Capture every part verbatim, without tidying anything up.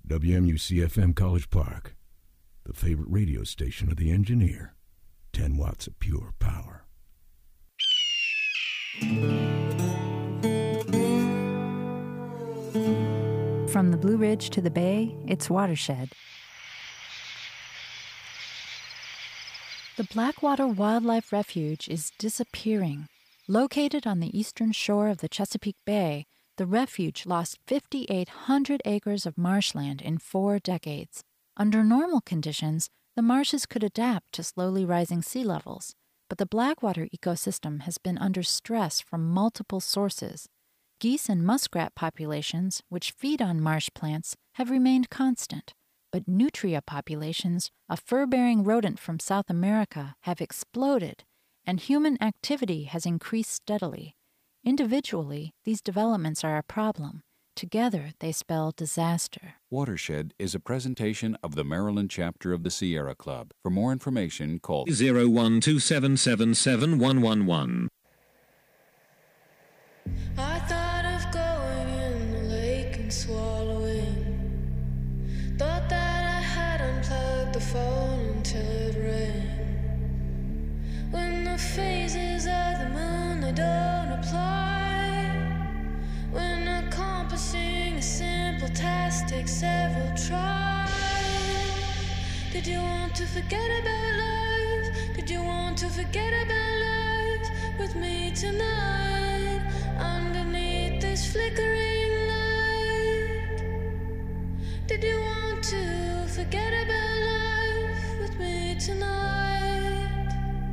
W M U C F M College Park, the favorite radio station of the engineer. ten watts of pure power. From the Blue Ridge to the Bay, it's Watershed. The Blackwater Wildlife Refuge is disappearing. Located on the eastern shore of the Chesapeake Bay, the refuge lost five thousand eight hundred acres of marshland in four decades. Under normal conditions, the marshes could adapt to slowly rising sea levels, but the Blackwater ecosystem has been under stress from multiple sources. Geese and muskrat populations, which feed on marsh plants, have remained constant, but nutria populations, a fur-bearing rodent from South America, have exploded, and human activity has increased steadily. Individually, these developments are a problem. Together, they spell disaster. Watershed is a presentation of the Maryland chapter of the Sierra Club. For more information, call zero one two seven seven seven one one one. I thought of going in the lake and swallowing. Thought that I had unplugged the phone until it rang. When the phases of the moon, they don't apply. When accomplishing a simple task takes several tries. Did you want to forget about life? Did you want to forget about life with me tonight? Underneath this flickering light. Did you want to forget about life with me tonight?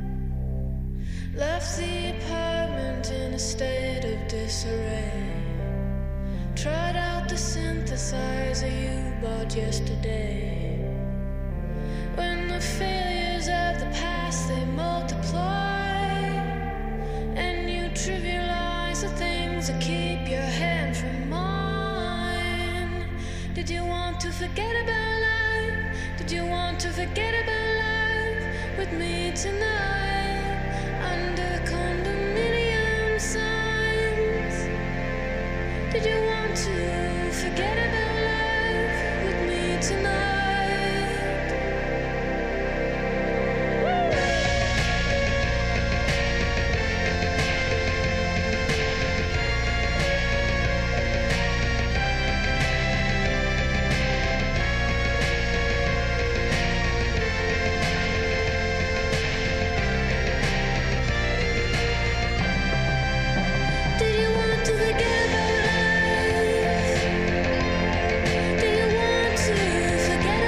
Left the apartment in a state of disarray. Tried out the synthesizer you bought yesterday. When the failures of the past, they multiply, and you trivialize the things that keep your hand from mine. Did you want to forget about life? Did you want to forget about life with me tonight? Under condominium signs. Did you want to forget about life with me tonight? Forget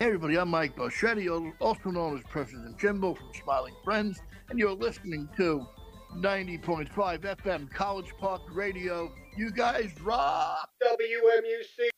everybody, I'm Mike Boschetti, also known as President Jimbo from Smiling Friends, and you're listening to ninety point five F M College Park Radio. You guys rock! W M U C!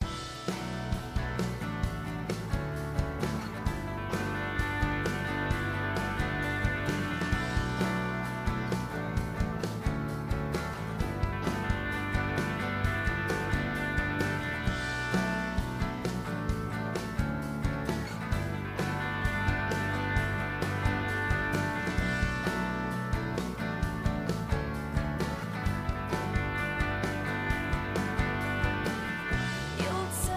You'd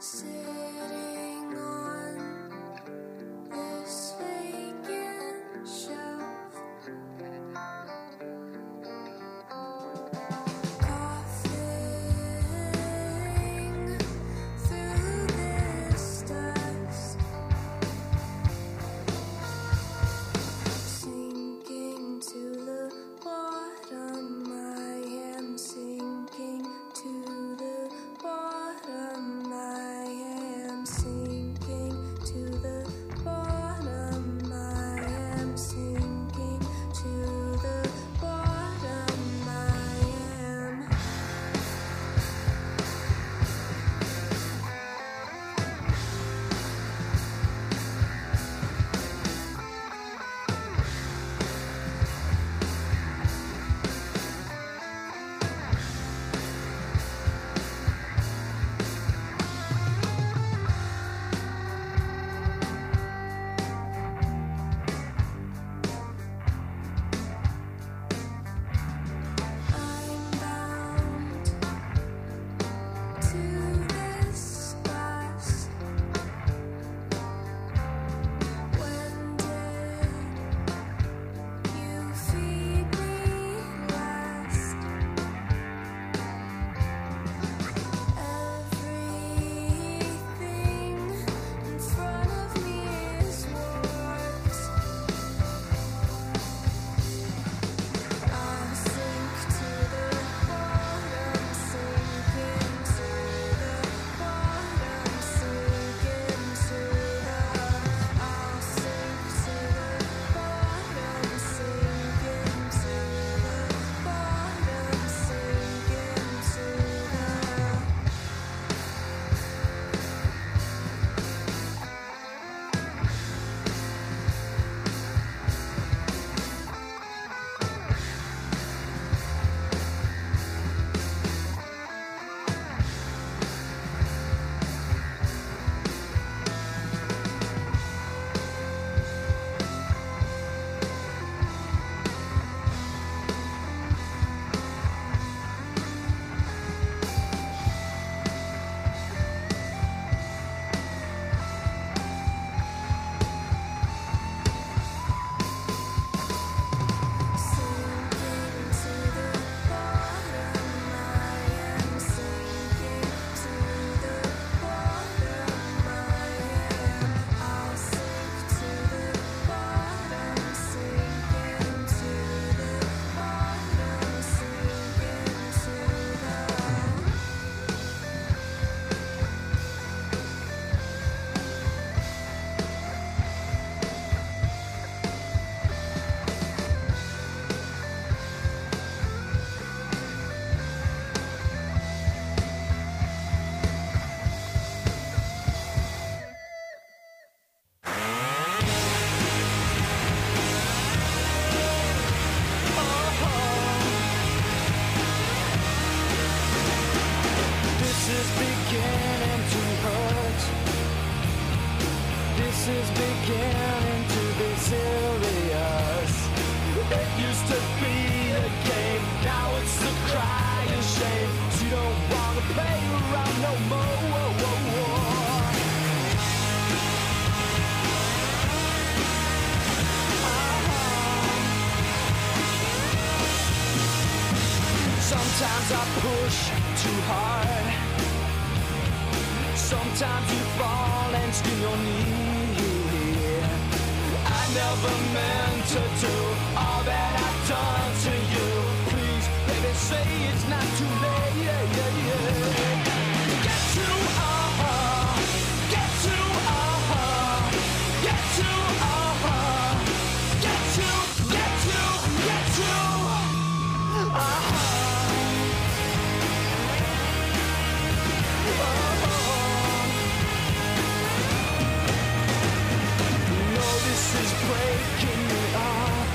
Sitting on this vacant shelf, coughing through this dust, sinking to the bottom. I am sinking to the bottom. I am sinking to the bottom. I am sinking to the bottom. I am. I'm bound to this glass. When did you feed me last? Everything in front of me is warped. I'll sink to the bottom, sinking to the bottom, sinking to the. I'll sink to the bottom, sinking to the bottom, sinking to the. Sinking to the bottom, I am sinking to the bottom. I am. I'll sink to the bottom, sinking to the bottom, sinking to the. This is beginning to hurt. This is beginning to be serious. It used to be a game, now it's a cry of shame. You don't wanna play around no more. Sometimes I push too hard. Sometimes you fall and skin your knee. I never meant to do all that I've done to you. Please, baby, say it's not too late. Get to, uh-huh. Get to, uh-huh. Get to, uh-huh. Get to, get to, get to, uh-huh. This is breaking me up.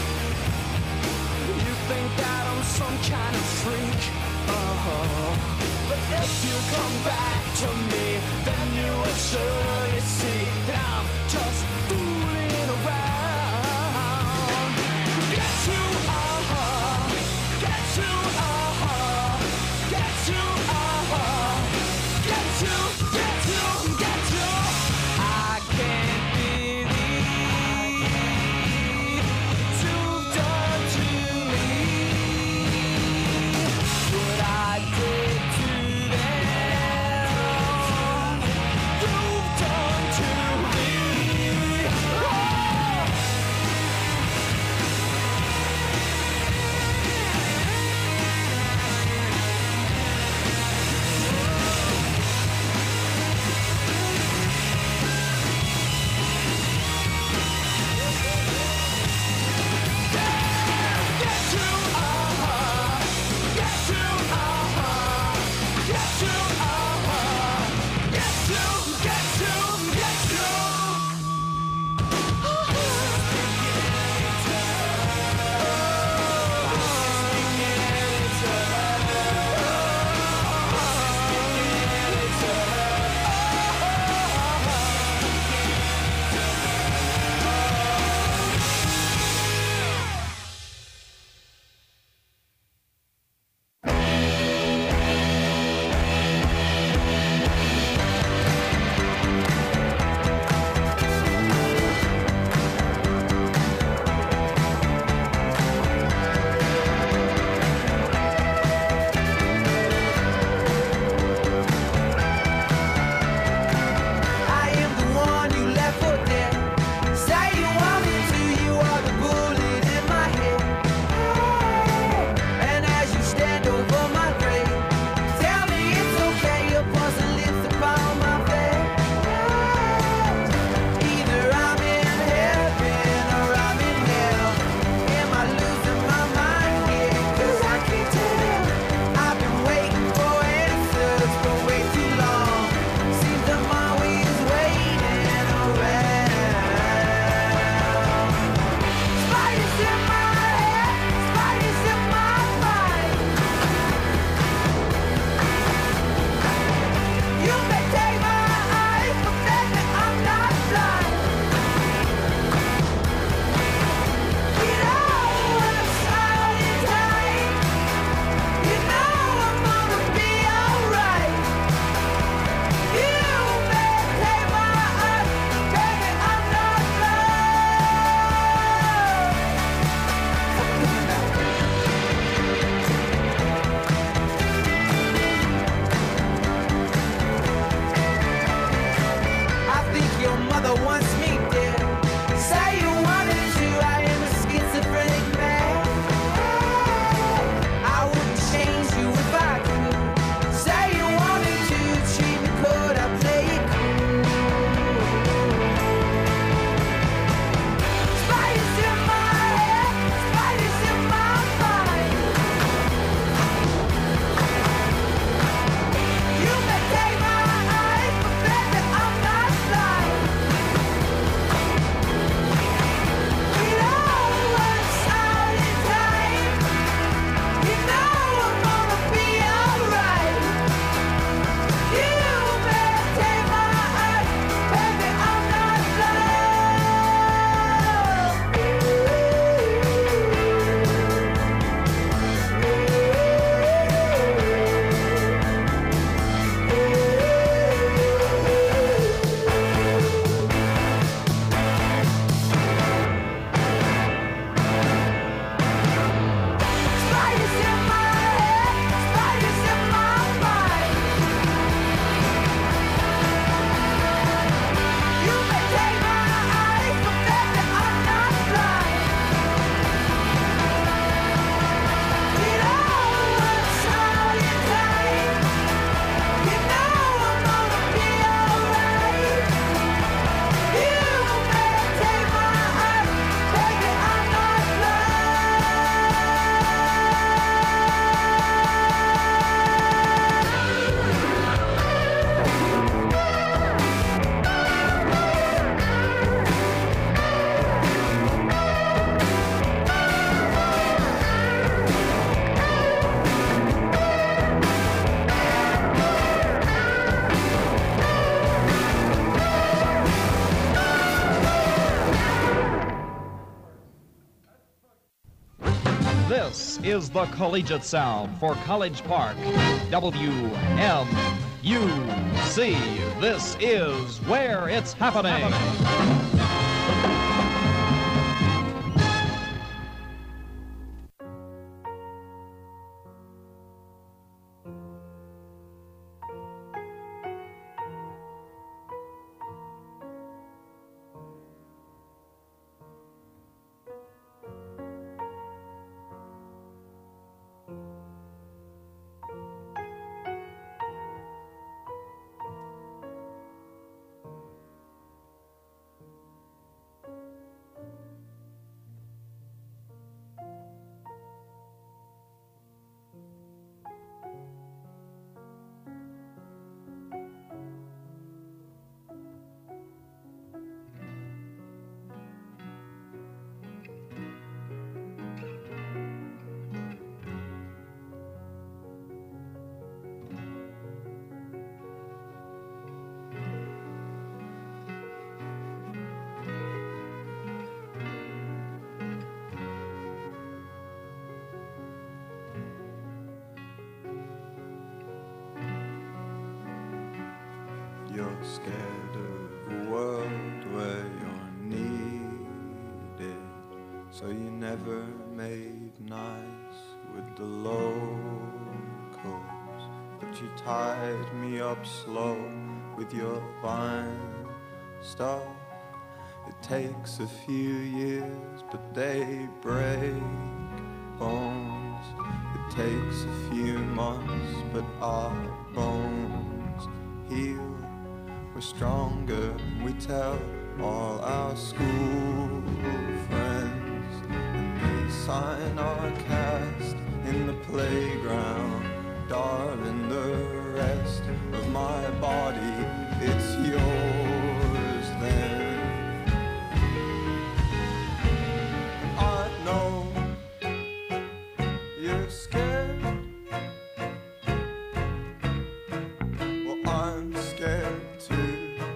You think that I'm some kind of freak, uh-huh. But if you come back to me, then you will surely see that I'm just fooling around. Get to, uh-huh. Get to, uh-huh. Get to, uh-huh. Get to, get to. This is the collegiate sound for College Park, W M U C. This is where it's happening. You're scared of a world where you're needed, so you never made nice with the locals. But you tied me up slow with your vine stuff. It takes a few years, but they break bones. It takes a few months, but our bones heal. We're stronger, we tell all our school friends, and they sign our cast in the playground. Darling, the rest of my body, it's yours then. I know you're scared. Well, I'm scared too.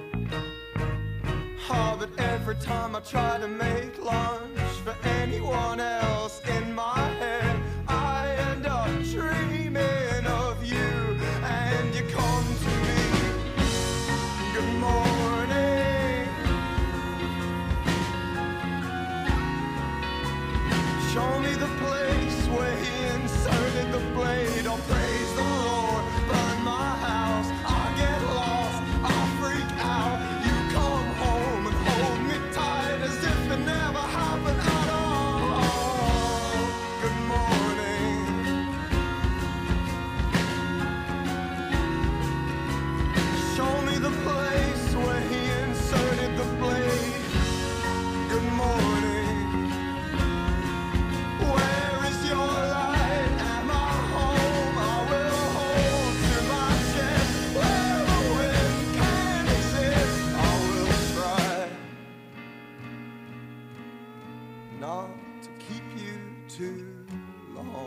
Oh, but every time I try to make lunch for anyone else in my head, I end up dreaming of you, and you come to me. Good morning. Show me the place where he inserted the blade. Oh, praise the Lord, burn my house. I get lost, I freak out. You come home and hold me tight as if it never happened at all. Good morning. Show me the place where he inserted the blade. Good morning. Where is your light? Am I home? I will hold to my chest. Where the wind can exist, I will try not to keep you too long.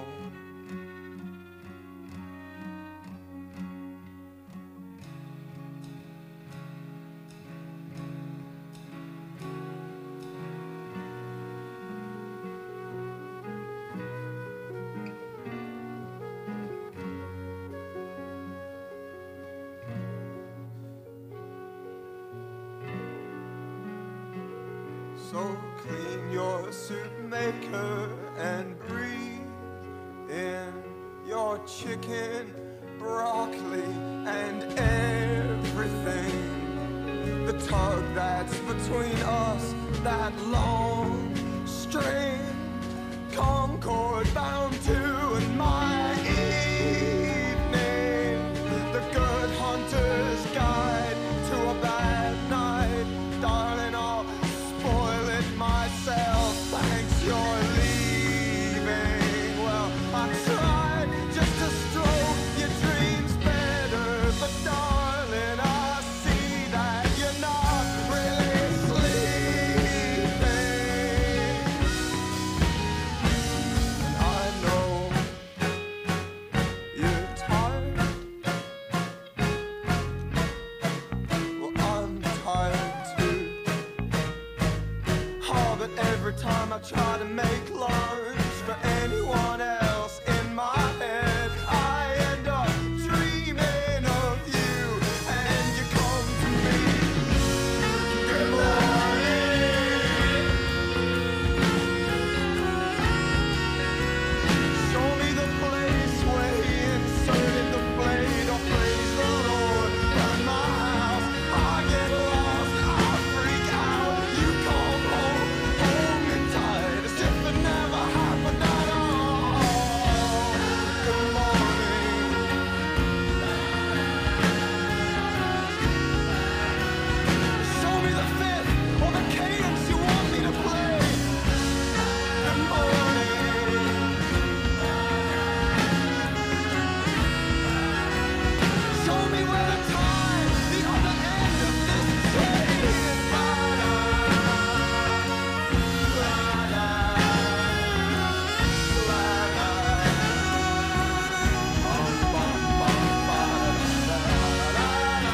So clean your soup maker and breathe in your chicken, broccoli, and everything. The tug that's between us, that long string, Concord bound to in my evening. The good hunter's guide to a bad night. Darling, I'll spoil it myself. Thanks, you're leaving. Well, I tried just to stroke your dreams better, but darling, I see that you're not really sleeping. And I know you're tired. Well, I'm tired too. Oh, but every time I try to make lunch for anyone else. In my head, I end up dreaming of you, and you come to me. Good morning. Show me the place where he inserted the blade. Oh, praise the Lord, burn my house. I get lost, I freak out. You come home, hold me tight, as if it never happened at all. Good morning. Show me the fifth or the cadence you want me to play. Good morning. Show me where the time, the other end of this train is. La-da, la-da, la-da. Bum, bum, bum, ba-da-da-da-da-da.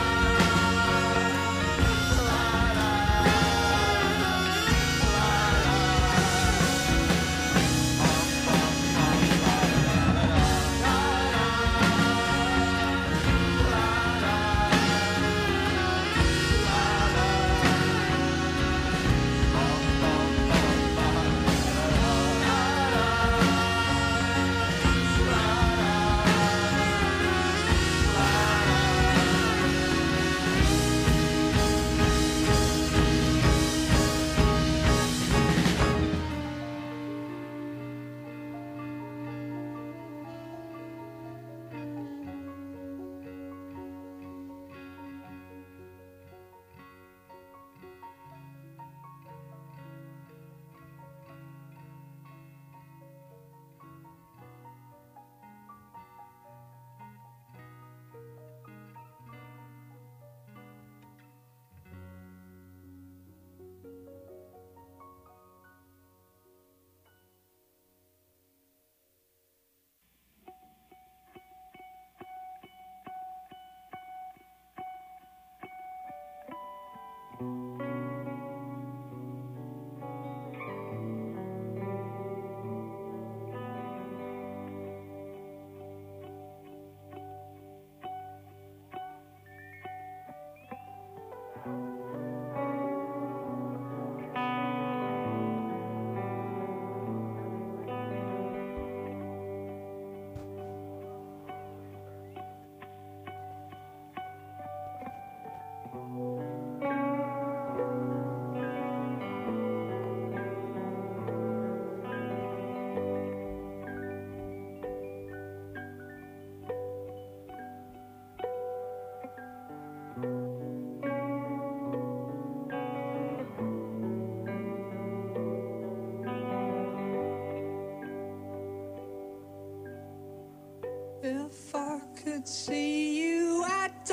If I could see you at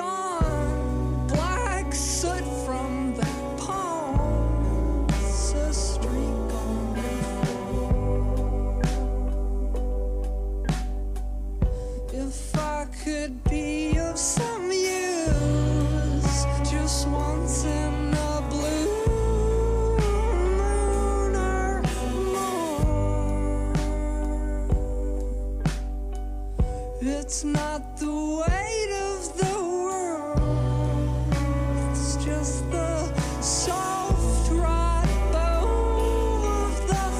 dawn, black soot from that palm, it's a streak on the floor. If I could be of some use, just once in a blue moon or more. It's not the weight of the world, it's just the soft right bone of the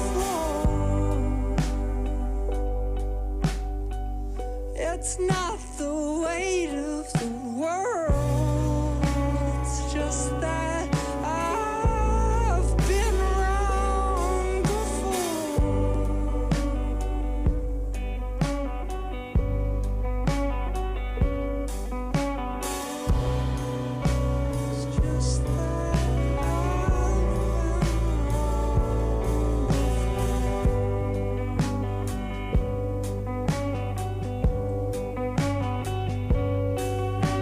floor. It's not the weight of the world, it's just that I've been wrong before. It's just that I've been wrong before.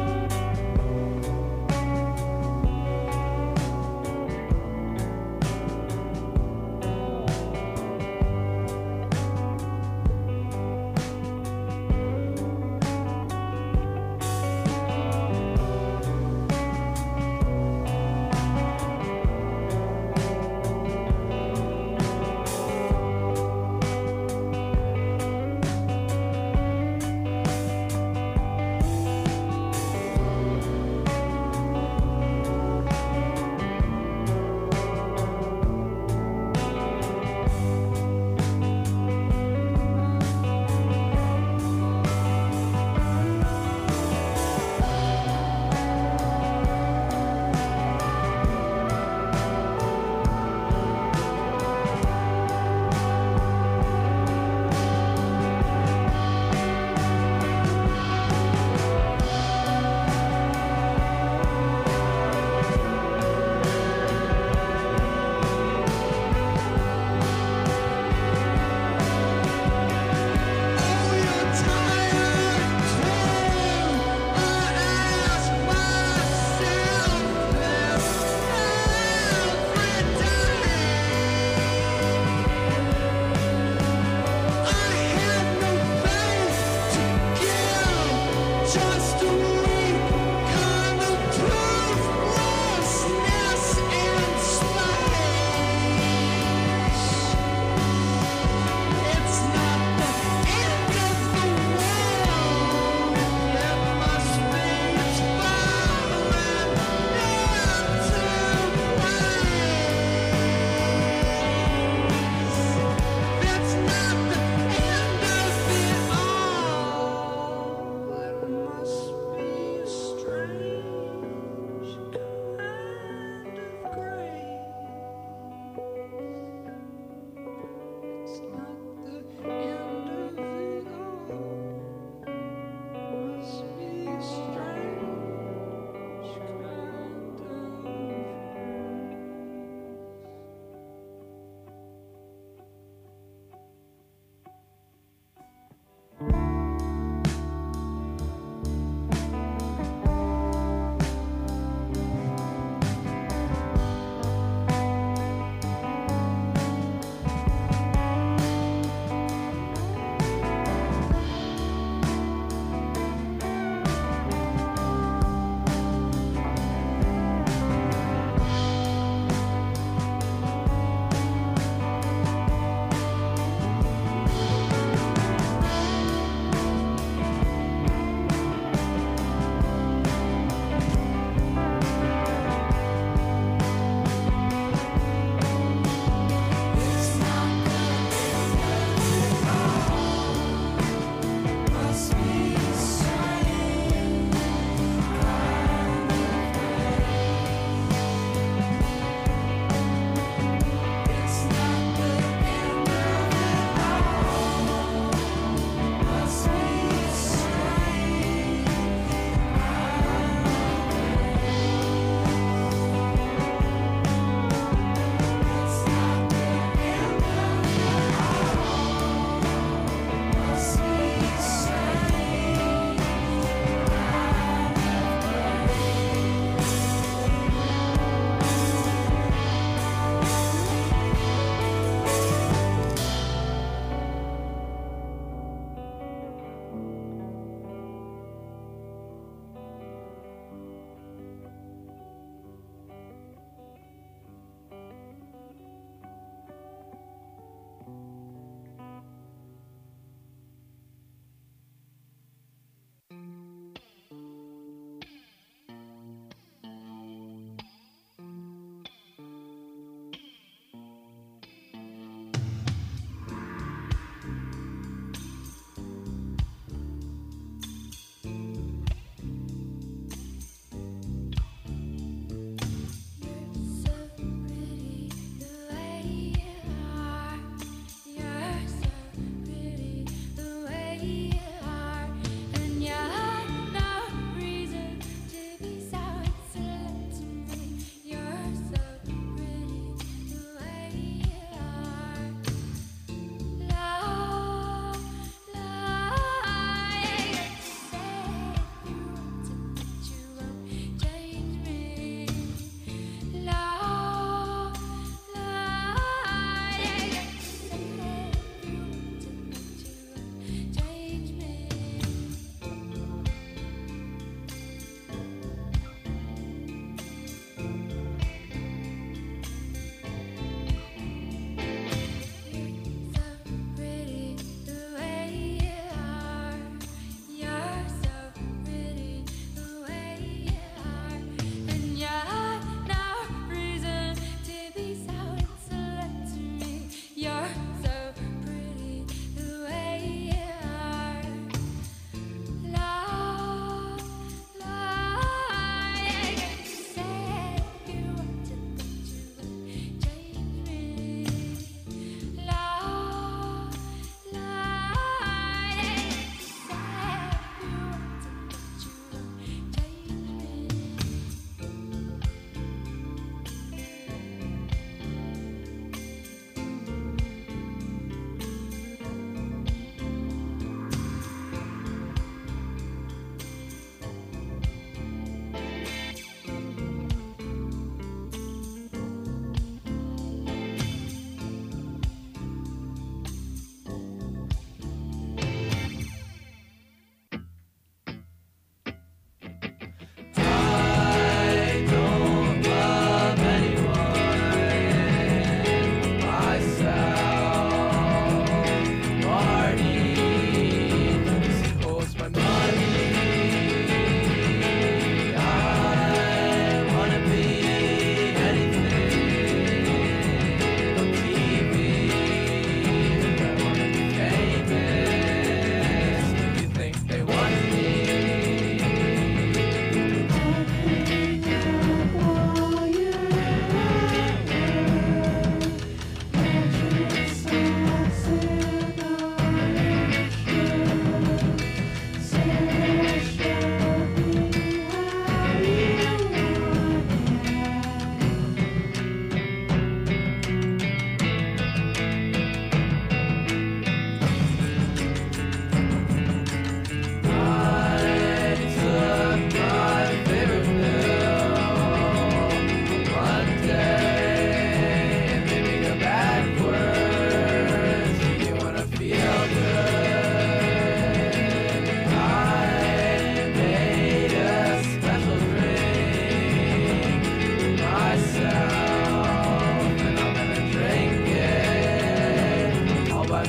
by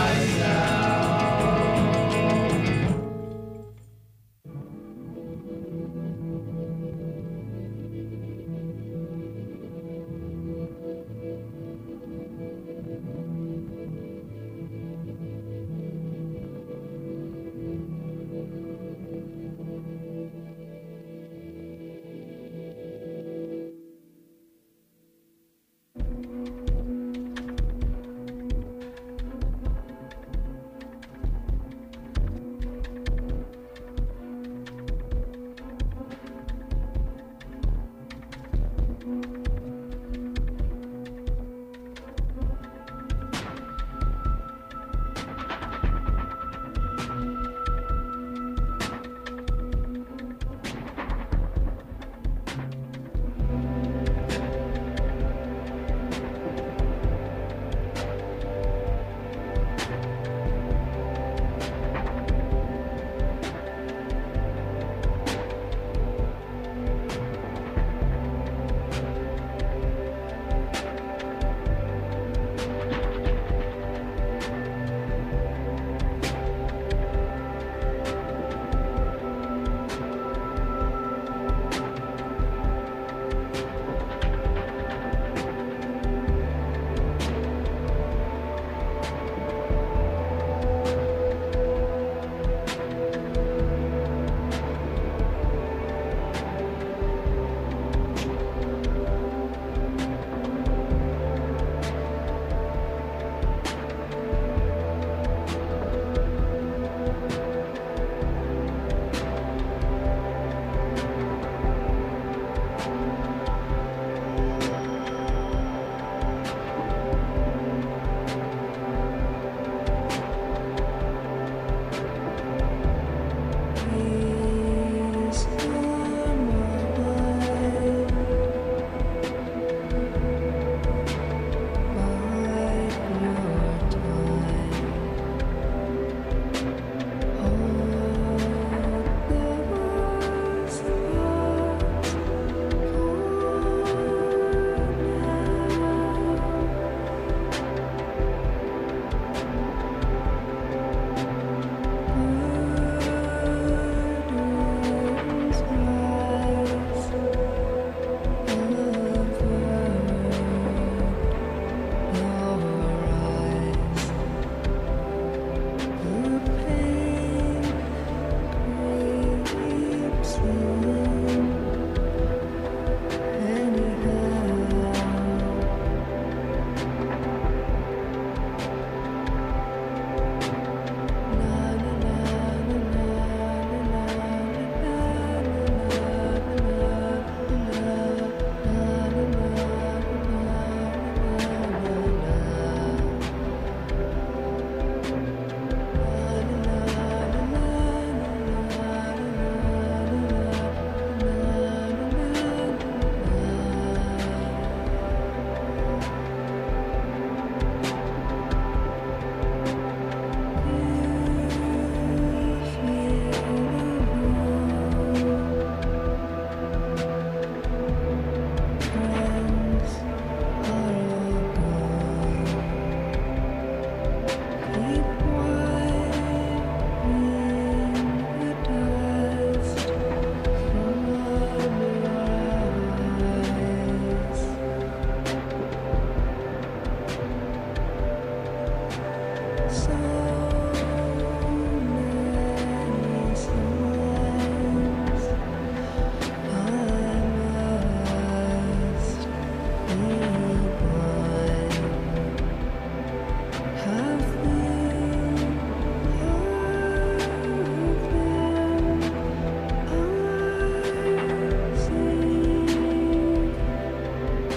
myself.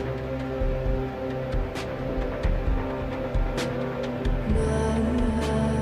Now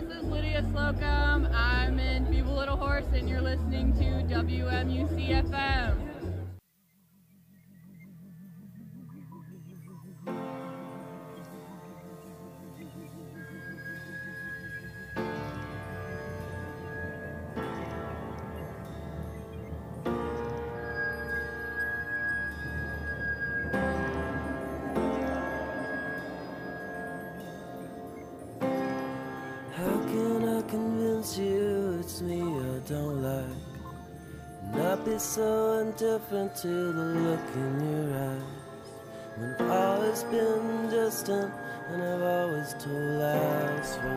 this is Lydia Slocum. I'm in Feeble Little Horse, and you're listening to W M U C F M. You, it's me I don't like. Not be so indifferent to the look in your eyes. When I've always been distant and I've always told lies for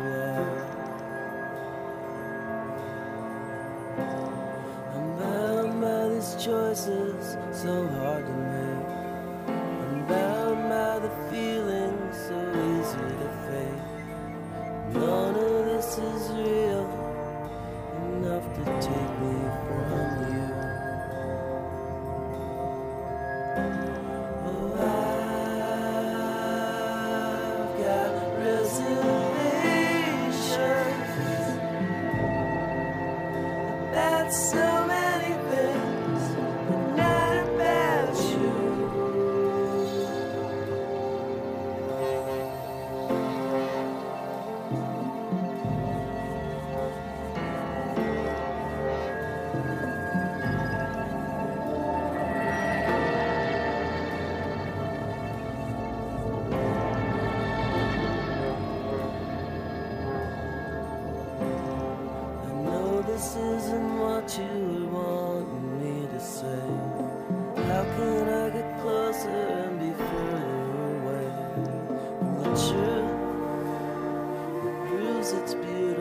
love. I'm bound by these choices so hard to make. I'm bound by the feelings so easy to fake. None of this is real enough to take me from you. Oh, I've got reservations about so many things, but not about you. This isn't what you wanted me to say. How can I get closer and be further away from the truth that proves it's beautiful?